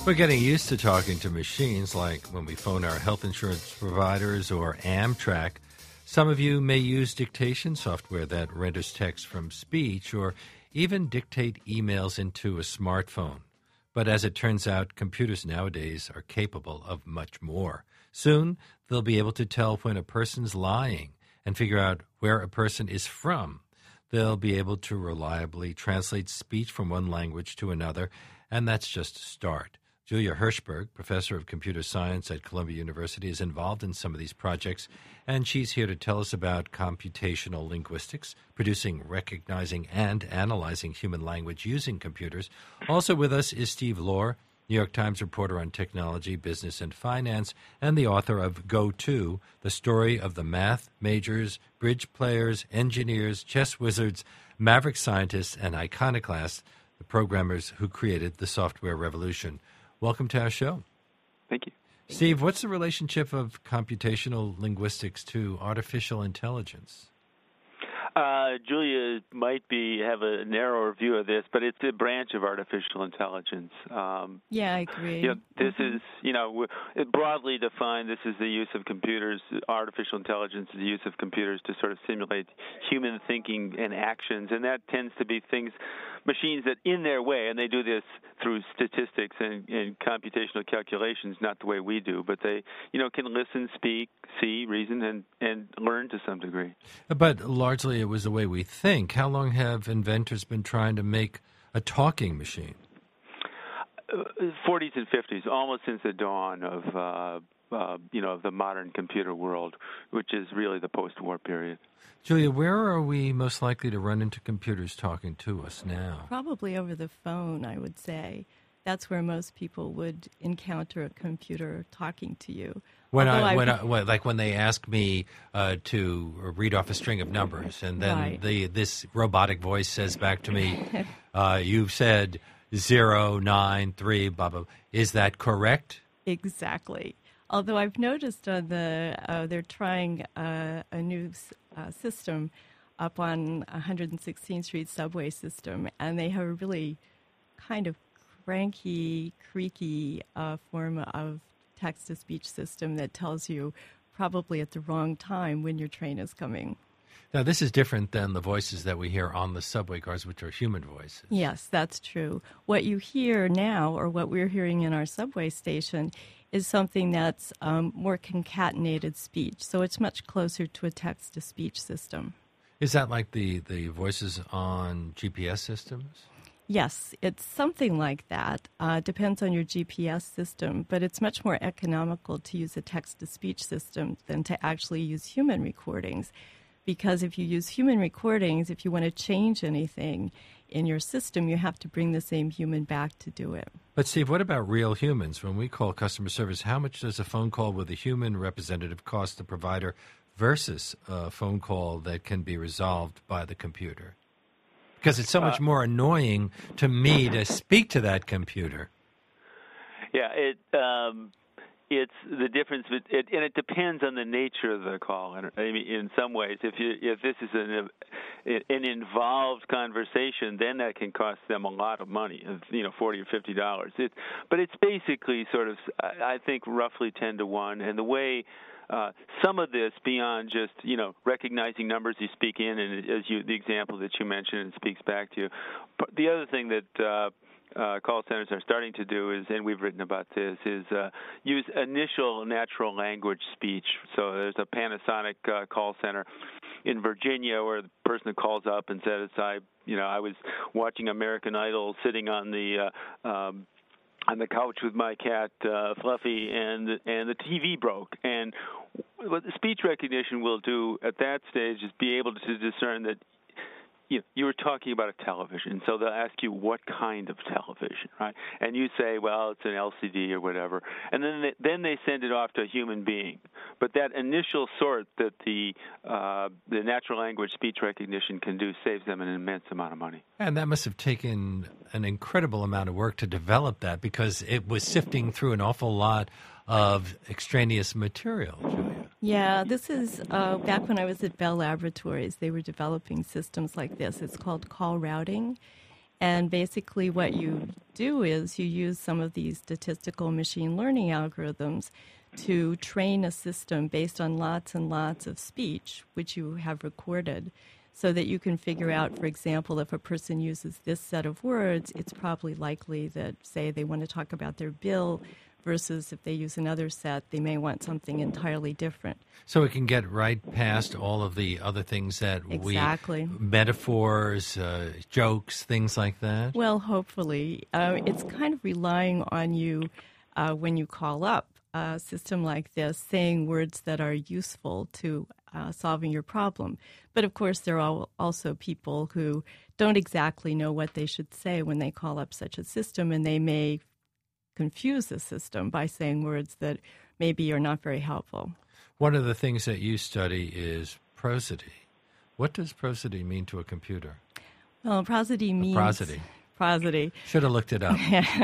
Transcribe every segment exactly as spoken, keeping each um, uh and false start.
We're getting used to talking to machines, like when we phone our health insurance providers or Amtrak. Some of you may use dictation software that renders text from speech or even dictate emails into a smartphone. But as it turns out, computers nowadays are capable of much more. Soon, they'll be able to tell when a person's lying and figure out where a person is from. They'll be able to reliably translate speech from one language to another, and that's just a start. Julia Hirschberg, professor of computer science at Columbia University, is involved in some of these projects, and she's here to tell us about computational linguistics, producing, recognizing, and analyzing human language using computers. Also with us is Steve Lohr, New York Times reporter on technology, business, and finance, and the author of Go To, the story of the math majors, bridge players, engineers, chess wizards, maverick scientists, and iconoclasts, the programmers who created the software revolution. Welcome to our show. Thank you. Steve, what's the relationship of computational linguistics to artificial intelligence? Uh, Julia might be have a narrower view of this, but it's a branch of artificial intelligence. Um, yeah, I agree. You know, this mm-hmm. is, you know, broadly defined, this is the use of computers, artificial intelligence is the use of computers to sort of simulate human thinking and actions, and that tends to be things, machines that in their way, and they do this through statistics and, and computational calculations, not the way we do, but they, you know, can listen, speak, see, reason, and, and learn to some degree. But largely it was the way we think. How long have inventors been trying to make a talking machine? Uh, forties and fifties, almost since the dawn of, uh, uh, you know, the modern computer world, which is really the post-war period. Julia, where are we most likely to run into computers talking to us now? Probably over the phone, I would say. That's where most people would encounter a computer talking to you. When Although I, when I, I, when, like when they ask me uh, to read off a string of numbers, and then right. the this robotic voice says back to me, uh, "You've said zero, nine, three, blah blah." Is that correct? Exactly. Although I've noticed on the uh, they're trying uh, a new uh, system up on one hundred sixteenth Street subway system, and they have a really kind of cranky, creaky uh, form of text-to-speech system that tells you probably at the wrong time when your train is coming. Now, this is different than the voices that we hear on the subway cars, which are human voices. Yes, that's true. What you hear now, or what we're hearing in our subway station, is something that's um, more concatenated speech. So it's much closer to a text-to-speech system. Is that like the, the voices on G P S systems? Yes, it's something like that. Uh, depends on your G P S system, but it's much more economical to use a text-to-speech system than to actually use human recordings. Because if you use human recordings, if you want to change anything in your system, you have to bring the same human back to do it. But, Steve, what about real humans? When we call customer service, how much does a phone call with a human representative cost the provider versus a phone call that can be resolved by the computer? Because it's so much more annoying to me to speak to that computer. Yeah, it um, it's the difference, it, and it depends on the nature of the call. I mean, in some ways, if you if this is an an involved conversation, then that can cost them a lot of money, you know, forty or fifty dollars. It, but it's basically sort of, I think, roughly ten to one, and the way. Uh, some of this beyond just, you know, recognizing numbers you speak in, and as you, the example that you mentioned, and speaks back to you. The other thing that uh, uh, call centers are starting to do is, and we've written about this, is uh, use initial natural language speech. So there's a Panasonic uh, call center in Virginia where the person calls up and says, I, you know, I was watching American Idol sitting on the uh, um, on the couch with my cat uh, Fluffy, and and the T V broke. And what the speech recognition will do at that stage is be able to discern that you know, you were talking about a television, so they'll ask you what kind of television, right? And you say, well, it's an L C D or whatever, and then they, then they send it off to a human being. But that initial sort that the uh, the natural language speech recognition can do saves them an immense amount of money. And that must have taken an incredible amount of work to develop that, because it was sifting through an awful lot of extraneous material, Julia. Yeah, this is uh, back when I was at Bell Laboratories. They were developing systems like this. It's called call routing. And basically what you do is you use some of these statistical machine learning algorithms to train a system based on lots and lots of speech, which you have recorded, so that you can figure out, for example, if a person uses this set of words, it's probably likely that, say, they want to talk about their bill, versus if they use another set, they may want something entirely different. So it can get right past all of the other things that exactly. we, metaphors, uh, jokes, things like that? Well, hopefully. Uh, it's kind of relying on you uh, when you call up a system like this, saying words that are useful to uh, solving your problem. But of course, there are also people who don't exactly know what they should say when they call up such a system, and they may confuse the system by saying words that maybe are not very helpful. One of the things that you study is prosody. What does prosody mean to a computer? Well, prosody means... Prosody. Prosody. Should have looked it up.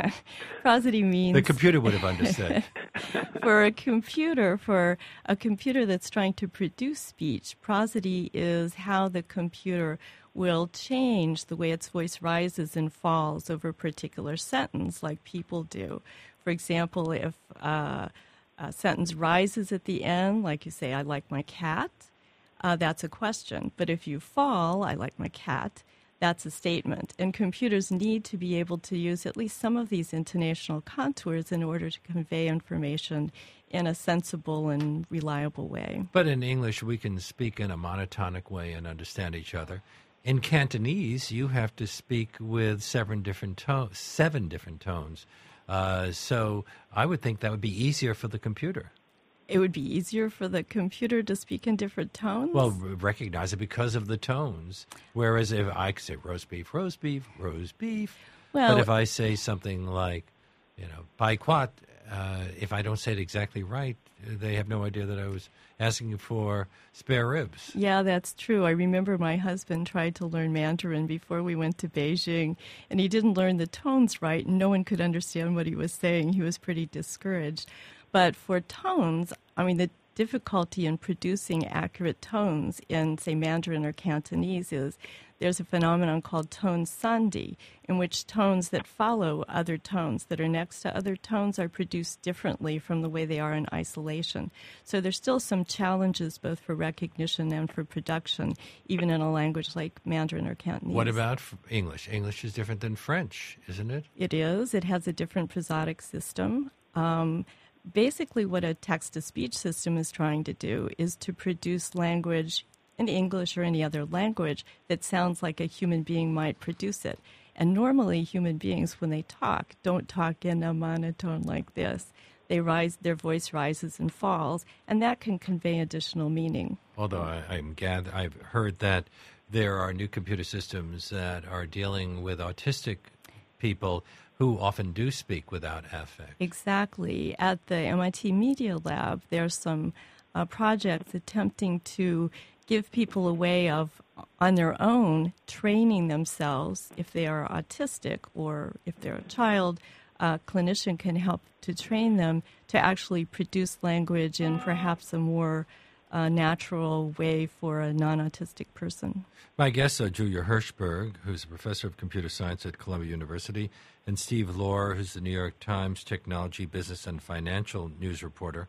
Prosody means... The computer would have understood. For a computer, for a computer that's trying to produce speech, prosody is how the computer will change the way its voice rises and falls over a particular sentence, like people do. For example, if uh, a sentence rises at the end, like you say, I like my cat, uh, that's a question. But if you fall, I like my cat, that's a statement. And computers need to be able to use at least some of these intonational contours in order to convey information in a sensible and reliable way. But in English, we can speak in a monotonic way and understand each other. In Cantonese, you have to speak with seven different tones, seven different tones. Uh, so I would think that would be easier for the computer. It would be easier for the computer to speak in different tones? Well, recognize it because of the tones. Whereas if I could say roast beef, roast beef, roast beef. Well, but if I say something like, you know, bai quat, uh, if I don't say it exactly right, they have no idea that I was asking for spare ribs. Yeah, that's true. I remember my husband tried to learn Mandarin before we went to Beijing, and he didn't learn the tones right, and no one could understand what he was saying. He was pretty discouraged. But for tones, I mean, the difficulty in producing accurate tones in, say, Mandarin or Cantonese is there's a phenomenon called tone sandhi, in which tones that follow other tones that are next to other tones are produced differently from the way they are in isolation. So there's still some challenges both for recognition and for production, even in a language like Mandarin or Cantonese. What about English? English is different than French, isn't it? It is. It has a different prosodic system. Um, basically, what a text-to-speech system is trying to do is to produce language in English or any other language that sounds like a human being might produce it. And normally human beings, when they talk, don't talk in a monotone like this. They rise, their voice rises and falls, and that can convey additional meaning. Although I, I'm gather, I've heard that there are new computer systems that are dealing with autistic people who often do speak without affect. Exactly. At the M I T Media Lab, there's some uh, projects attempting to give people a way of, on their own, training themselves if they are autistic or if they're a child. A clinician can help to train them to actually produce language in perhaps a more uh, natural way for a non-autistic person. My guests are Julia Hirshberg, who's a professor of computer science at Columbia University, and Steve Lohr, who's the New York Times technology, business, and financial news reporter.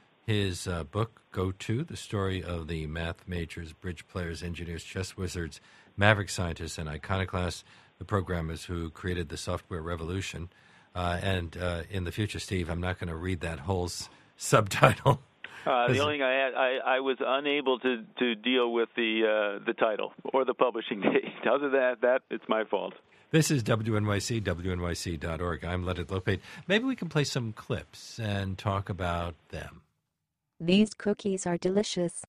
His uh, book, Go To, the story of the math majors, bridge players, engineers, chess wizards, maverick scientists, and iconoclasts, the programmers who created the software revolution. Uh, and uh, in the future, Steve, I'm not going to read that whole s- subtitle. Uh, the only thing I had, I, I was unable to, to deal with the uh, the title or the publishing date. Other than that, that it's my fault. This is W N Y C, W N Y C dot org. I'm Leonard Lopate. Maybe we can play some clips and talk about them. These cookies are delicious.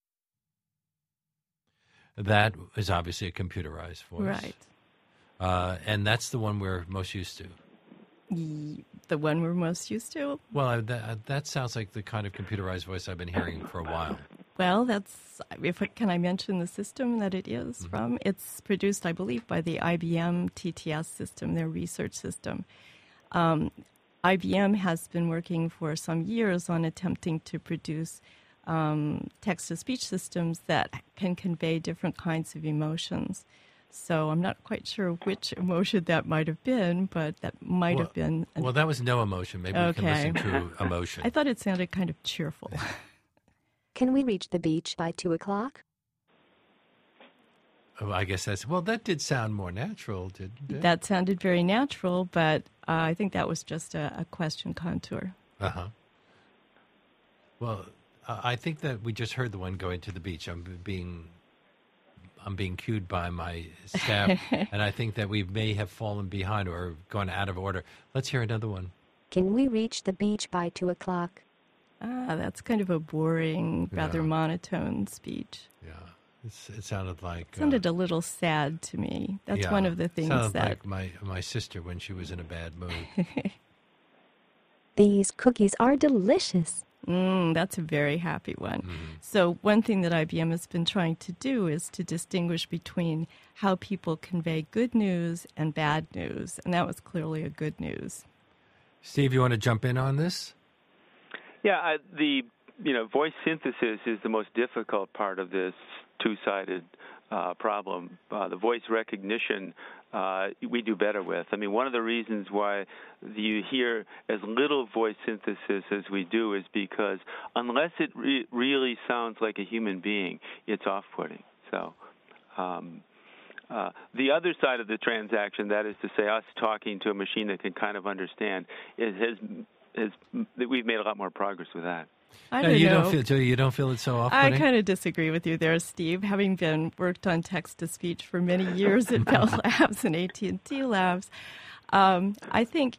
That is obviously a computerized voice. Right. Uh, and that's the one we're most used to. The one we're most used to? Well, that, that sounds like the kind of computerized voice I've been hearing for a while. Well, that's, if can I mention the system that it is Mm-hmm. from? It's produced, I believe, by the I B M T T S system, their research system. Um, I B M has been working for some years on attempting to produce um, text-to-speech systems that can convey different kinds of emotions. So I'm not quite sure which emotion that might have been, but that might well, have been. Well, that was no emotion. Maybe okay. we can listen to emotion. I thought it sounded kind of cheerful. Can we reach the beach by two o'clock? Oh, I guess that's, well, that did sound more natural, didn't it? That sounded very natural, but uh, I think that was just a, a question contour. Uh-huh. Well, uh, I think that we just heard the one going to the beach. I'm being... I'm being cued by my staff, and I think that we may have fallen behind or gone out of order. Let's hear another one. Can we reach the beach by two o'clock? Ah, that's kind of a boring, rather Yeah. monotone speech. Yeah, it's, it sounded like... It sounded uh, a little sad to me. That's yeah, one of the things sounded that... like my, my sister when she was in a bad mood. These cookies are delicious. Mm, that's a very happy one. Mm-hmm. So one thing that I B M has been trying to do is to distinguish between how people convey good news and bad news, and that was clearly a good news. Steve, you want to jump in on this? Yeah, I, the you know voice synthesis is the most difficult part of this two-sided uh, problem. Uh, the voice recognition uh, we do better with. I mean, one of the reasons why you hear as little voice synthesis as we do is because unless it re- really sounds like a human being, it's off-putting. So. Um, Uh, the other side of the transaction, that is to say, us talking to a machine that can kind of understand, is has, has we've made a lot more progress with that. I No, don't you know. don't feel. Joe, you don't feel it so I off-putting? kind of disagree with you there, Steve. Having been worked on text-to-speech for many years at Bell Labs and A T and T Labs, um, I think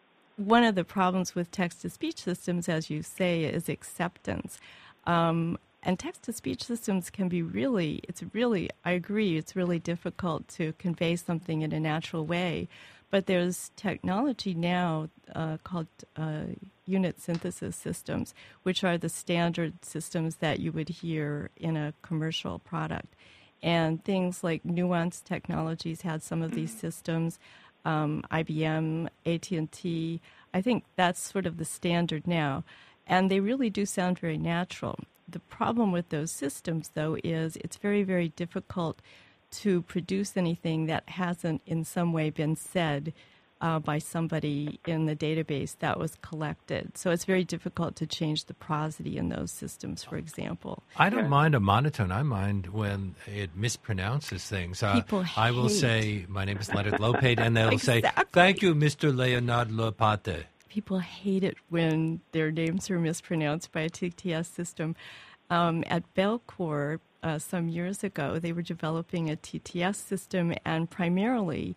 one of the problems with text-to-speech systems, as you say, is acceptance. Um, And text-to-speech systems can be really, it's really, I agree, it's really difficult to convey something in a natural way. But there's technology now uh, called uh, unit synthesis systems, which are the standard systems that you would hear in a commercial product. And things like Nuance Technologies had some of these systems, um, I B M, A T and T. I think that's sort of the standard now. And they really do sound very natural. The problem with those systems, though, is it's very, very difficult to produce anything that hasn't in some way been said uh, by somebody in the database that was collected. So it's very difficult to change the prosody in those systems, for example. I don't mind a monotone. I mind when it mispronounces things. Uh, People I will hate- say, my name is Leonard Lopate, and they'll say, Exactly. thank you, Mister Leonard Lopate. People hate it when their names are mispronounced by a T T S system. Um, at Bellcore, uh, some years ago, they were developing a T T S system, and primarily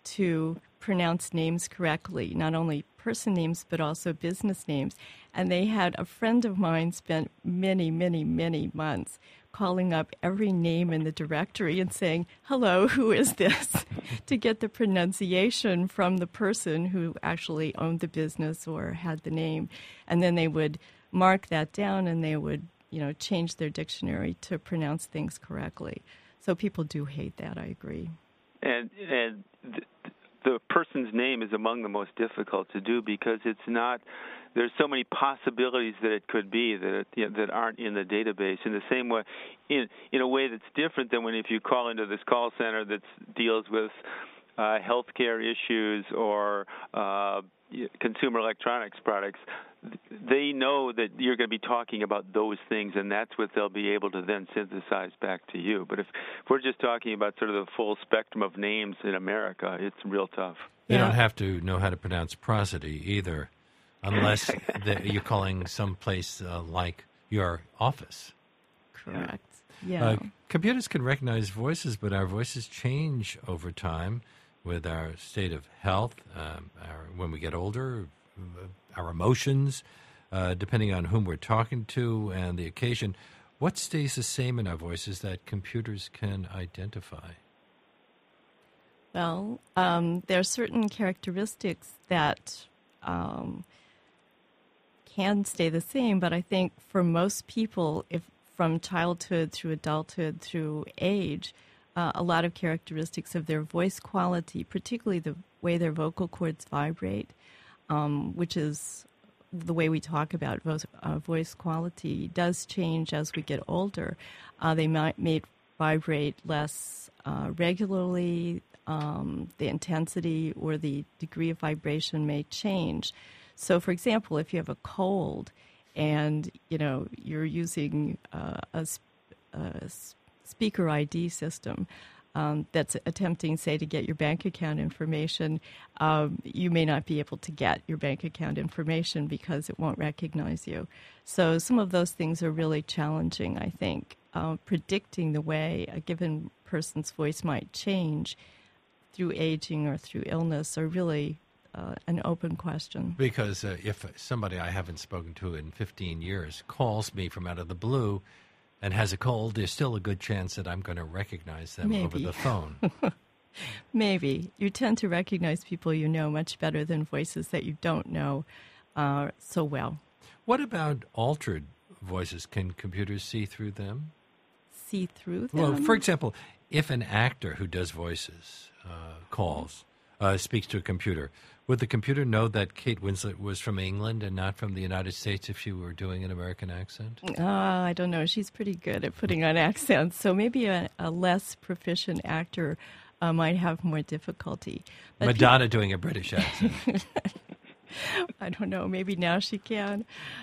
to pronounce names correctly, not only person names, but also business names. And they had a friend of mine spent many, many, many months calling up every name in the directory and saying, hello, who is this? to get the pronunciation from the person who actually owned the business or had the name. And then they would mark that down and they would, you know, change their dictionary to pronounce things correctly. So people do hate that, I agree. And and th- the person's name is among the most difficult to do because it's not. There's so many possibilities that it could be that it, you know, that aren't in the database. In the same way, in in a way that's different than when if you call into this call center that deals with uh, healthcare issues or uh, consumer electronics products. They know that you're going to be talking about those things, and that's what they'll be able to then synthesize back to you. But if, if we're just talking about sort of the full spectrum of names in America, it's real tough. They Yeah. don't have to know how to pronounce prosody either, unless the, you're calling someplace uh, like your office. Correct. Yeah. Uh, computers can recognize voices, but our voices change over time with our state of health, um, our, when we get older, our emotions, uh, depending on whom we're talking to and the occasion. What stays the same in our voices that computers can identify? Well, um, there are certain characteristics that um, can stay the same, but I think for most people, if from childhood through adulthood through age, uh, a lot of characteristics of their voice quality, particularly the way their vocal cords vibrate, um, which is the way we talk about voice, uh, voice quality, does change as we get older. Uh, they might, may vibrate less uh, regularly. Um, the intensity or the degree of vibration may change. So, for example, if you have a cold and, you know, you're using uh, a, a speaker I D system um, that's attempting, say, to get your bank account information, um, you may not be able to get your bank account information because it won't recognize you. So some of those things are really challenging, I think. Uh, predicting the way a given person's voice might change through aging or through illness are really uh, an open question. Because uh, if somebody I haven't spoken to in fifteen years calls me from out of the blue and has a cold, there's still a good chance that I'm going to recognize them Maybe. over the phone. Maybe. You tend to recognize people you know much better than voices that you don't know uh, so well. What about altered voices? Can computers see through them? See through them? Well, for example, if an actor who does voices uh, calls, uh, speaks to a computer, would the computer know that Kate Winslet was from England and not from the United States if she were doing an American accent? Uh, I don't know. She's pretty good at putting on accents, so maybe a, a less proficient actor uh, might have more difficulty. But Madonna pe- doing a British accent. I don't know. Maybe now she can.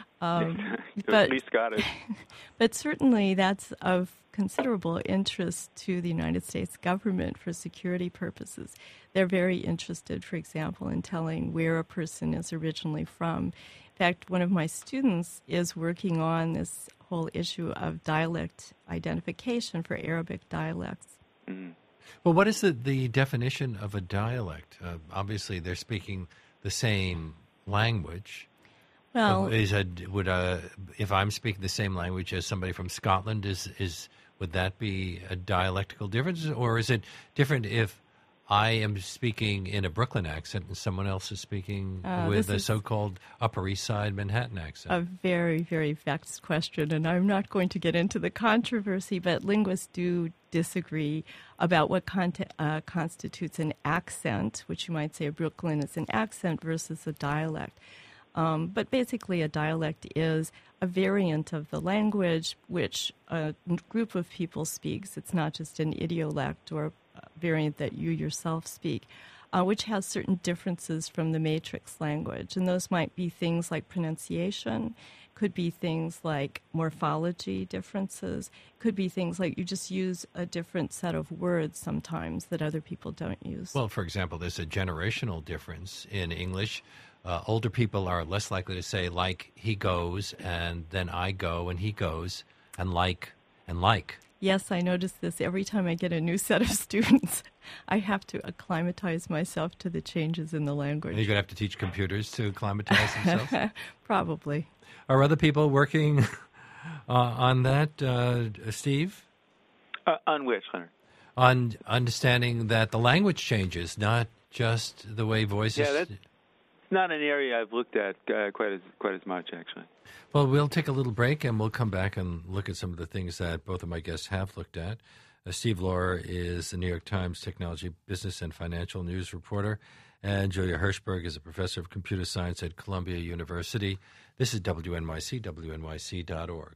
Um, but, at least Scottish. But certainly that's of considerable interest to the United States government for security purposes. They're very interested, for example, in telling where a person is originally from. In fact, one of my students is working on this whole issue of dialect identification for Arabic dialects. Mm-hmm. Well, what is the, the definition of a dialect? Uh, obviously, they're speaking the same language. Well, is a, would a, if I'm speaking the same language as somebody from Scotland, is is would that be a dialectical difference, or is it different if I am speaking in a Brooklyn accent and someone else is speaking uh, with a so-called Upper East Side Manhattan accent? A very, very vexed question, and I'm not going to get into the controversy, but linguists do disagree about what con- uh, constitutes an accent, which you might say Brooklyn is an accent versus a dialect. Um, but basically, a dialect is a variant of the language which a group of people speaks. It's not just an idiolect or a variant that you yourself speak, uh, which has certain differences from the matrix language. And those might be things like pronunciation, could be things like morphology differences, could be things like you just use a different set of words sometimes that other people don't use. Well, for example, there's a generational difference in English. Uh, older people are less likely to say like he goes and then I go and he goes and like and like. Yes, I notice this every time I get a new set of students. I have to acclimatize myself to the changes in the language. Are you going to have to teach computers to acclimatize themselves? Probably. Are other people working uh, on that, uh, Steve? Uh, on which, Leonard? On understanding that the language changes, not just the way voices... Yeah, that's not an area I've looked at uh, quite as quite as much, actually. Well, we'll take a little break, and we'll come back and look at some of the things that both of my guests have looked at. Uh, Steve Laurer is the New York Times technology, business, and financial news reporter, and Julia Hirschberg is a professor of computer science at Columbia University. This is W N Y C, W N Y C dot org.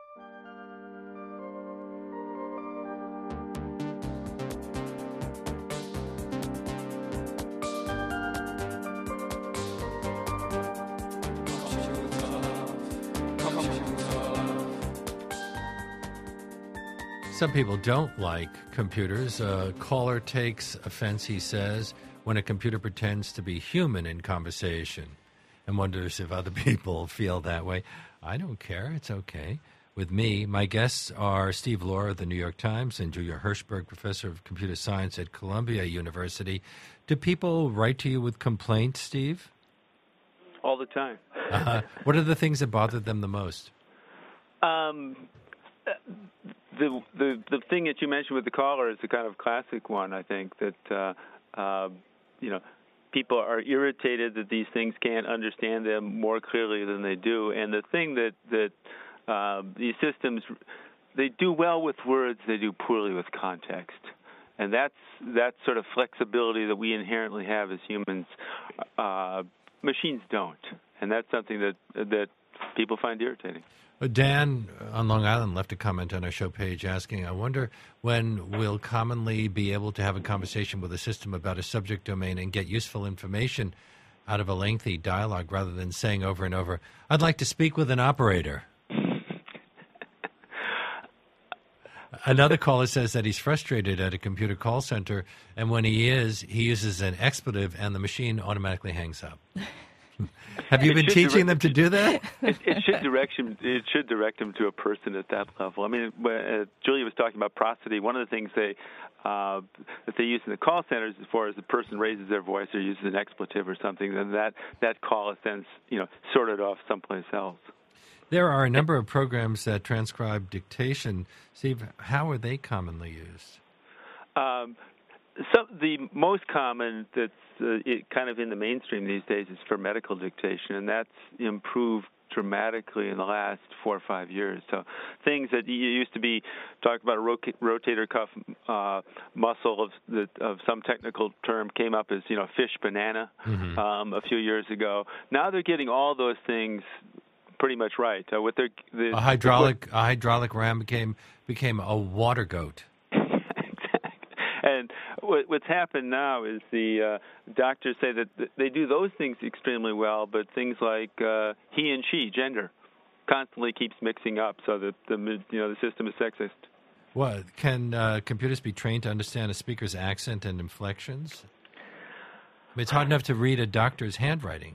Some people don't like computers. A caller takes offense, he says, when a computer pretends to be human in conversation and wonders if other people feel that way. I don't care. It's okay. With me, my guests are Steve Laurer of the New York Times and Julia Hirschberg, professor of computer science at Columbia University. Do people write to you with complaints, Steve? All the time. uh, what are the things that bother them the most? Um... The, the the thing that you mentioned with the caller is the kind of classic one, I think, that, uh, uh, you know, people are irritated that these things can't understand them more clearly than they do. And the thing that, that uh, these systems, they do well with words, they do poorly with context. And that's that sort of flexibility that we inherently have as humans, uh, machines don't. And that's something that that people find irritating. Uh, Dan on Long Island left a comment on our show page asking, I wonder when we'll commonly be able to have a conversation with a system about a subject domain and get useful information out of a lengthy dialogue rather than saying over and over, I'd like to speak with an operator. Another caller says that he's frustrated at a computer call center, and when he is, he uses an expletive and the machine automatically hangs up. Have you It been should teaching direct- them to do that? It, it should direct him. It should direct him to a person at that level. I mean, when, uh, Julia was talking about prosody. One of the things they uh, that they use in the call centers, as far as the person raises their voice or uses an expletive or something, then that that call is then you know sorted off someplace else. There are a number of programs that transcribe dictation. Steve, how are they commonly used? Um, so the most common that's uh, it, kind of in the mainstream these days is for medical dictation, and that's improved dramatically in the last four or five years. So things that used to be talked about a roca- rotator cuff uh, muscle of the, of some technical term came up as you know fish banana mm-hmm. um, a few years ago. Now they're getting all those things pretty much right. Uh, with their the, a hydraulic the, a hydraulic ram became became a water goat. And what, what's happened now is the uh, doctors say that they do those things extremely well, but things like uh, he and she, gender, constantly keeps mixing up, so that the you know the system is sexist. Well, can uh, computers be trained to understand a speaker's accent and inflections? I mean, it's hard enough to read a doctor's handwriting.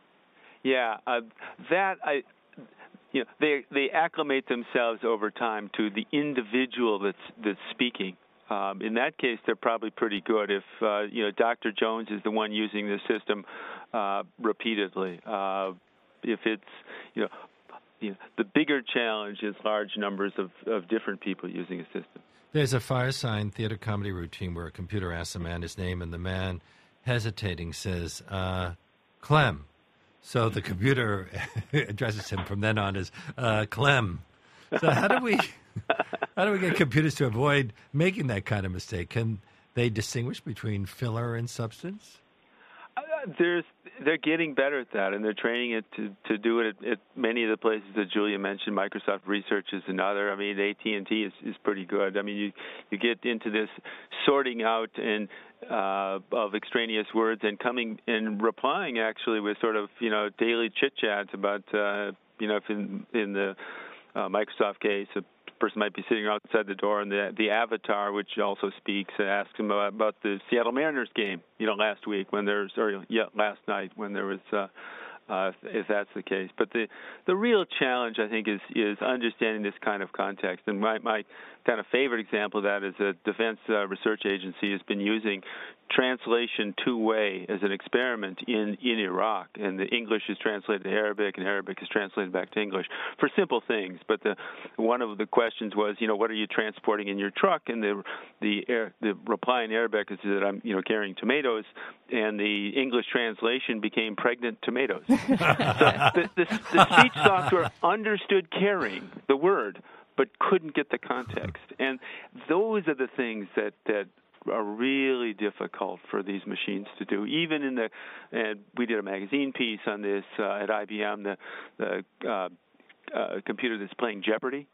Yeah, uh, that I. You know, they they acclimate themselves over time to the individual that's that's speaking. Um, in that case, they're probably pretty good. If uh, you know Doctor Jones is the one using the system uh, repeatedly, uh, if it's you know, you know the bigger challenge is large numbers of, of different people using a system. There's a Firesign theater comedy routine where a computer asks a man his name, and the man, hesitating, says, uh, "Clem." So the computer addresses him from then on as uh, Clem. So how do we how do we get computers to avoid making that kind of mistake? Can they distinguish between filler and substance? Uh, there's they're getting better at that, and they're training it to, to do it at, at many of the places that Julia mentioned. Microsoft Research is another. I mean, A T and T is, is pretty good. I mean, you you get into this sorting out and uh, of extraneous words and coming and replying actually with sort of you know daily chit chats about uh, you know if in in the uh, Microsoft case. A, person might be sitting outside the door, and the the avatar, which also speaks, asks him about, about the Seattle Mariners game, you know, last week when there's, or yeah, last night when there was, uh, uh, if that's the case. But the the real challenge, I think, is is understanding this kind of context. And my my kind of favorite example of that is a Defense uh, Research Agency has been using translation two-way as an experiment in, in Iraq, and the English is translated to Arabic, and Arabic is translated back to English for simple things. But the one of the questions was, you know, what are you transporting in your truck? And the the air, the reply in Arabic is that I'm, you know, carrying tomatoes, and the English translation became pregnant tomatoes. So the, the, the speech software understood carrying the word, but couldn't get the context. And those are the things that that. are really difficult for these machines to do. Even in the, and we did a magazine piece on this uh, at I B M, the, the uh, uh, computer that's playing Jeopardy,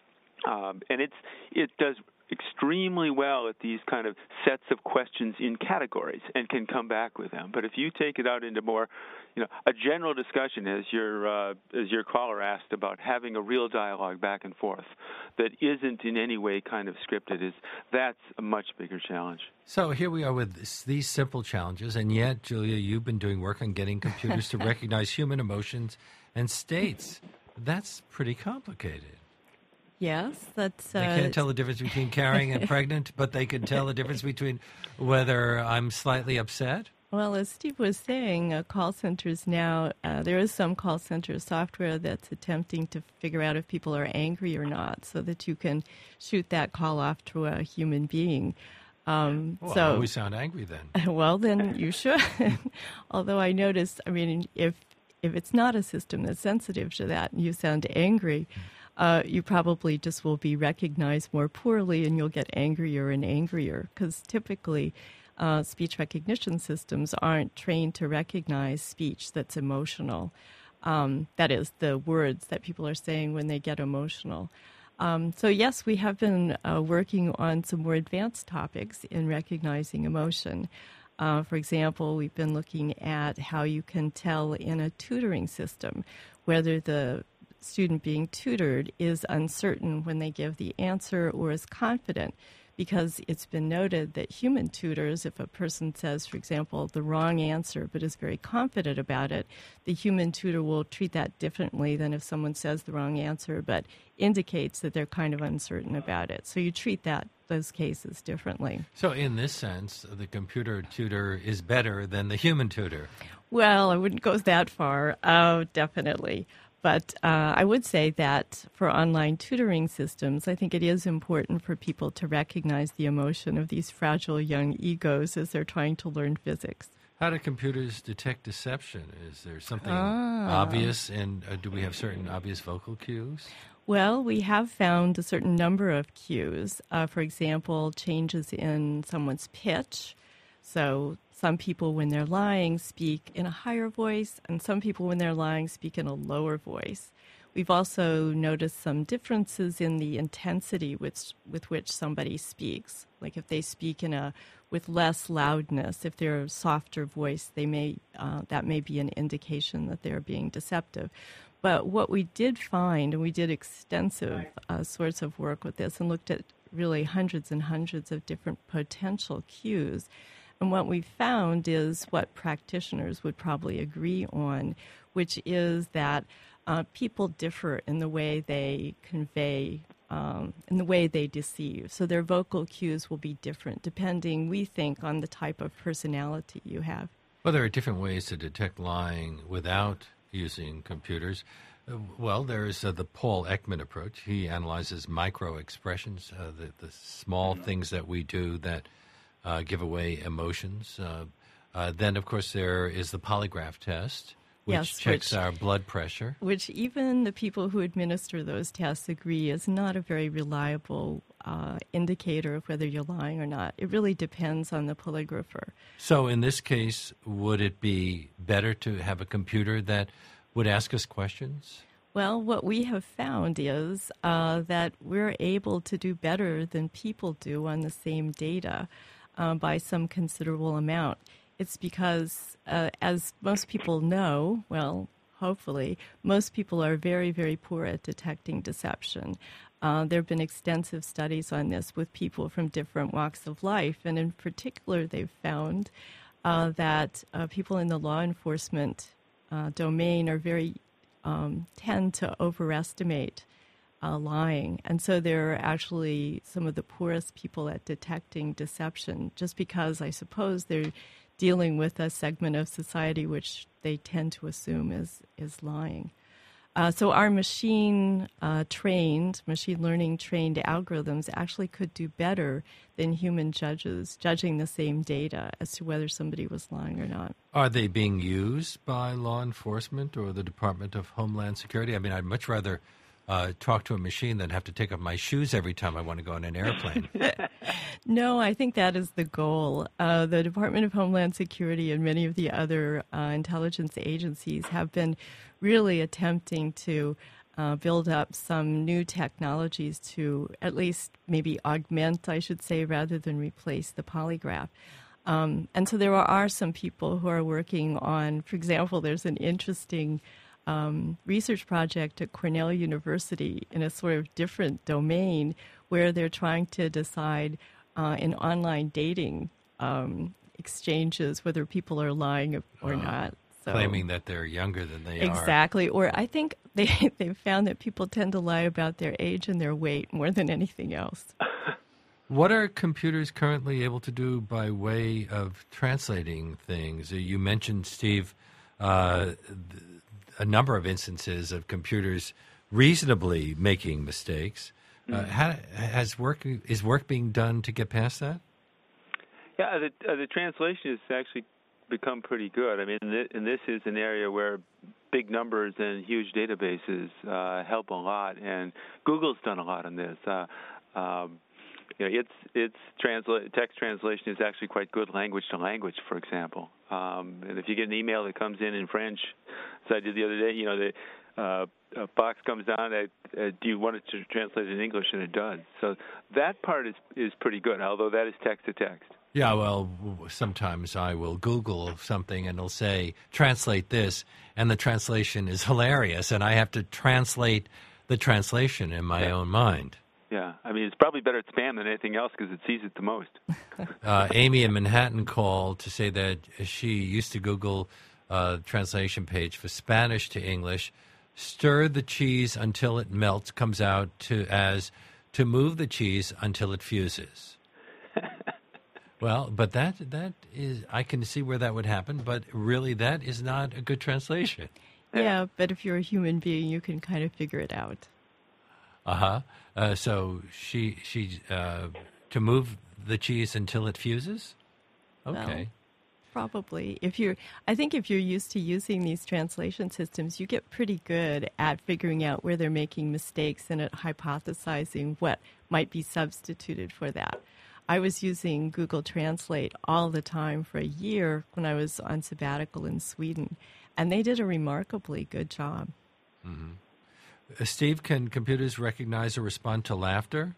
um, and it's it does extremely well at these kind of sets of questions in categories and can come back with them. But if you take it out into more, you know, a general discussion, as your uh, as your caller asked about having a real dialogue back and forth that isn't in any way kind of scripted, is that's a much bigger challenge. So here we are with this, these simple challenges, and yet, Julia, you've been doing work on getting computers to recognize human emotions and states. That's pretty complicated. Yes, that's... Uh, they can't tell the difference between carrying and pregnant, but they can tell the difference between whether I'm slightly upset. Well, as Steve was saying, uh, call centers now, uh, there is some call center software that's attempting to figure out if people are angry or not, so that you can shoot that call off to a human being. Um, well, so, I always sound angry then. Well, then you should. Although I noticed, I mean, if if it's not a system that's sensitive to that and you sound angry, uh, you probably just will be recognized more poorly and you'll get angrier and angrier, because typically uh, speech recognition systems aren't trained to recognize speech that's emotional. Um, that is, the words that people are saying when they get emotional. Um, so, yes, we have been uh, working on some more advanced topics in recognizing emotion. Uh, for example, we've been looking at how you can tell in a tutoring system whether the student being tutored is uncertain when they give the answer or is confident, because it's been noted that human tutors, if a person says, for example, the wrong answer but is very confident about it, the human tutor will treat that differently than if someone says the wrong answer but indicates that they're kind of uncertain about it. So you treat that those cases differently. So in this sense, the computer tutor is better than the human tutor. Well, I wouldn't go that far. Oh, definitely. But uh, I would say that for online tutoring systems, I think it is important for people to recognize the emotion of these fragile young egos as they're trying to learn physics. How do computers detect deception? Is there something Ah. obvious, and uh, do we have certain obvious vocal cues? Well, we have found a certain number of cues. Uh, for example, changes in someone's pitch. So some people, when they're lying, speak in a higher voice, and some people, when they're lying, speak in a lower voice. We've also noticed some differences in the intensity with, with which somebody speaks. Like if they speak in a with less loudness, if they're a softer voice, they may uh, that may be an indication that they're being deceptive. But what we did find, and we did extensive uh, sorts of work with this and looked at really hundreds and hundreds of different potential cues. And what we found is what practitioners would probably agree on, which is that uh, people differ in the way they convey, um, in the way they deceive. So their vocal cues will be different depending, we think, on the type of personality you have. Well, there are different ways to detect lying without using computers. Uh, well, there is uh, the Paul Ekman approach. He analyzes micro expressions, uh, the, the small things that we do that uh, give away emotions. Uh, uh, then, of course, there is the polygraph test, which yes, checks which, our blood pressure. Which even the people who administer those tests agree is not a very reliable uh, indicator of whether you're lying or not. It really depends on the polygrapher. So in this case, would it be better to have a computer that would ask us questions? Well, what we have found is uh, that we're able to do better than people do on the same data uh, by some considerable amount. It's because, uh, as most people know, well, hopefully, most people are very, very poor at detecting deception. Uh, there have been extensive studies on this with people from different walks of life, and in particular, they've found uh, that uh, people in the law enforcement uh, domain are very um, tend to overestimate uh, lying, and so they're actually some of the poorest people at detecting deception, just because I suppose they're dealing with a segment of society which they tend to assume is, is lying. Uh, so our machine uh, trained, machine learning trained algorithms actually could do better than human judges judging the same data as to whether somebody was lying or not. Are they being used by law enforcement or the Department of Homeland Security? I mean, I'd much rather uh, talk to a machine than have to take off my shoes every time I want to go on an airplane. No, I think that is the goal. Uh, the Department of Homeland Security and many of the other uh, intelligence agencies have been really attempting to uh, build up some new technologies to at least maybe augment, I should say, rather than replace the polygraph. Um, and so there are some people who are working on, for example, there's an interesting um, research project at Cornell University in a sort of different domain where they're trying to decide uh, in online dating um, exchanges whether people are lying or uh, not. So, claiming that they're younger than they exactly. are. Exactly. Or I think they, they've found that people tend to lie about their age and their weight more than anything else. What are computers currently able to do by way of translating things? You mentioned, Steve, uh, a number of instances of computers reasonably making mistakes. Uh, how, has work is work being done to get past that? Yeah, the, uh, the translation has actually become pretty good. I mean, th- and this is an area where big numbers and huge databases uh, help a lot, and Google's done a lot on this. Uh, um, you know, its its transla- text translation is actually quite good language to language, for example. Um, and if you get an email that comes in in French, as I did the other day, you know, the uh, a box comes down. Uh, uh, do you want it to translate in English? And it does. So that part is is pretty good, although that is text to text. Yeah, well, sometimes I will Google something and it'll say, translate this, and the translation is hilarious, and I have to translate the translation in my yeah. own mind. Yeah, I mean, it's probably better at spam than anything else because it sees it the most. uh, Amy in Manhattan called to say that she used to Google uh, translation page for Spanish to English, stir the cheese until it melts, comes out to as to move the cheese until it fuses. Well, but that that is, I can see where that would happen, but really that is not a good translation. Yeah, yeah, but if you're a human being, you can kind of figure it out. Uh-huh. Uh, so she, she uh, to move the cheese until it fuses? Okay. Well, probably. If you're, I think if you're used to using these translation systems, you get pretty good at figuring out where they're making mistakes and at hypothesizing what might be substituted for that. I was using Google Translate all the time for a year when I was on sabbatical in Sweden, and they did a remarkably good job. Mm-hmm. Uh, Steve, can computers recognize or respond to laughter?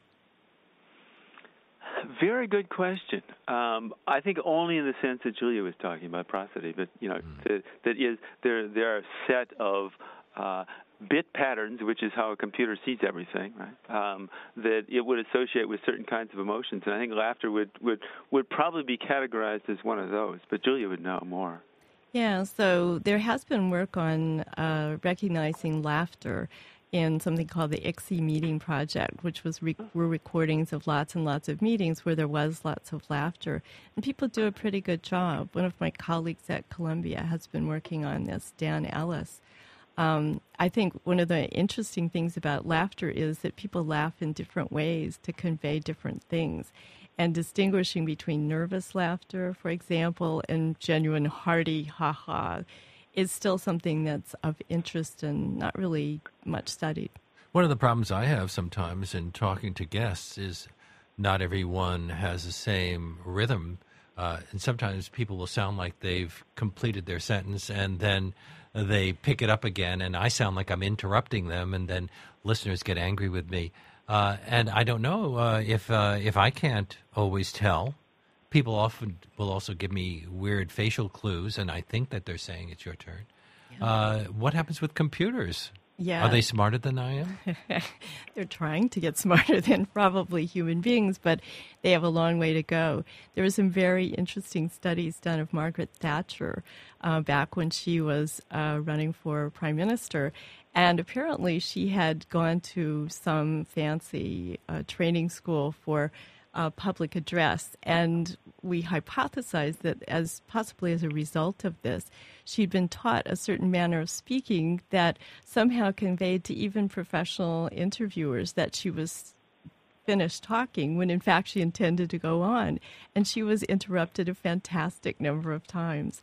Very good question. Um, I think only in the sense that Julia was talking about, prosody, but you know, mm. that, that is there. There are a set of uh, bit patterns, which is how a computer sees everything, right? Um, that it would associate with certain kinds of emotions, and I think laughter would, would, would probably be categorized as one of those. But Julia would know more. Yeah, so there has been work on uh, recognizing laughter in something called the I C S I Meeting Project, which was re- were recordings of lots and lots of meetings where there was lots of laughter. And people do a pretty good job. One of my colleagues at Columbia has been working on this, Dan Ellis. Um, I think one of the interesting things about laughter is that people laugh in different ways to convey different things. And distinguishing between nervous laughter, for example, and genuine hearty ha-ha is still something that's of interest and not really much studied. One of the problems I have sometimes in talking to guests is not everyone has the same rhythm. Uh, and sometimes people will sound like they've completed their sentence and then they pick it up again, and I sound like I'm interrupting them, and then listeners get angry with me. Uh, and I don't know uh, if uh, if I can't always tell. People often will also give me weird facial clues, and I think that they're saying it's your turn. Yeah. Uh, what happens with computers? Yeah. Are they smarter than I am? They're trying to get smarter than probably human beings, but they have a long way to go. There were some very interesting studies done of Margaret Thatcher uh, back when she was uh, running for prime minister. And apparently she had gone to some fancy uh, training school for uh, public address. And we hypothesized that as possibly as a result of this, she'd been taught a certain manner of speaking that somehow conveyed to even professional interviewers that she was finished talking when in fact she intended to go on. And she was interrupted a fantastic number of times.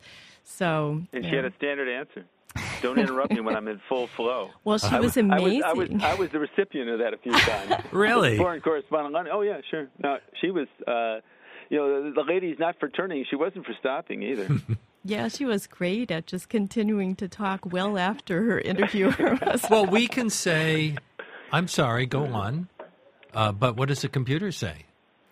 So, and she had a standard answer. Don't interrupt me when I'm in full flow. Well, she was amazing. I was, I was, I was the recipient of that a few times. Really? Foreign correspondent London. Oh, yeah, sure. No, she was, uh, you know, the, the lady's not for turning. She wasn't for stopping either. Yeah, she was great at just continuing to talk well after her interviewer was. Well, we can say, I'm sorry, go on. Uh, but what does the computer say?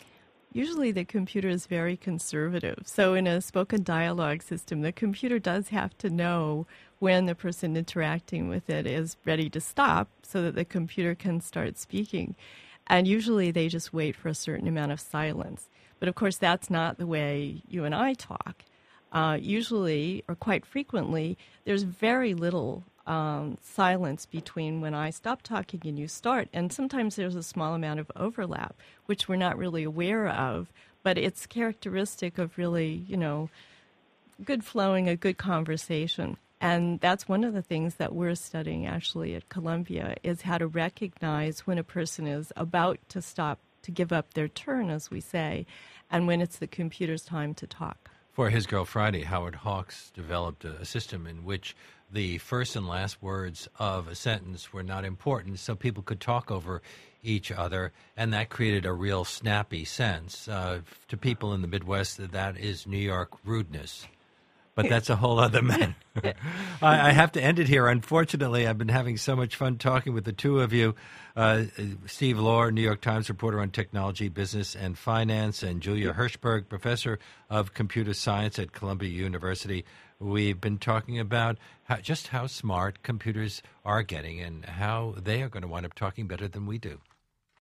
Usually the computer is very conservative. So in a spoken dialogue system, the computer does have to know when the person interacting with it is ready to stop so that the computer can start speaking. And usually they just wait for a certain amount of silence. But of course, that's not the way you and I talk. Uh, usually, or quite frequently, there's very little um, silence between when I stop talking and you start. And sometimes there's a small amount of overlap, which we're not really aware of. But it's characteristic of really, you know, good flowing, a good conversation. And that's one of the things that we're studying actually at Columbia is how to recognize when a person is about to stop, to give up their turn, as we say, and when it's the computer's time to talk. For His Girl Friday, Howard Hawks developed a, a system in which the first and last words of a sentence were not important, so people could talk over each other, and that created a real snappy sense. Uh, to people in the Midwest, that is New York rudeness. But that's a whole other matter. I, I have to end it here. Unfortunately, I've been having so much fun talking with the two of you. Uh, Steve Lohr, New York Times reporter on technology, business, and finance, and Julia Hirshberg, professor of computer science at Columbia University. We've been talking about how, just how smart computers are getting and how they are going to wind up talking better than we do.